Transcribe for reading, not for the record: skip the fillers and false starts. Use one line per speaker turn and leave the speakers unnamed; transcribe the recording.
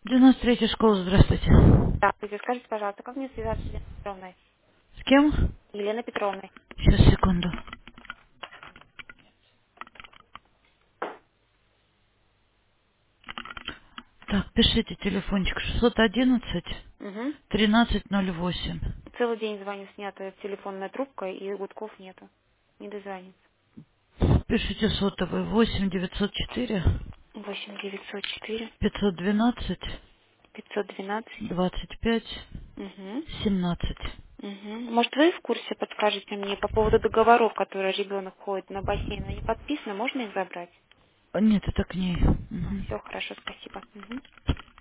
93-я школа, здравствуйте.
Здравствуйте, скажите, пожалуйста, как мне связаться с Еленой Петровной?
С кем?
Еленой Петровной.
Сейчас, секунду. Так, пишите телефончик 611
Угу.
1308.
Целый день звоню, снятая телефонная трубка, и гудков нету. Не дозвонится.
Пишите сотовый 8 904
8 904
512
512.
25
Угу.
17.
Угу. Может, вы в курсе подскажете мне по поводу договоров, которые ребенок ходит на бассейн? Они подписаны, можно их забрать?
Нет, это к ней. Мгм.
Все хорошо, спасибо. Угу.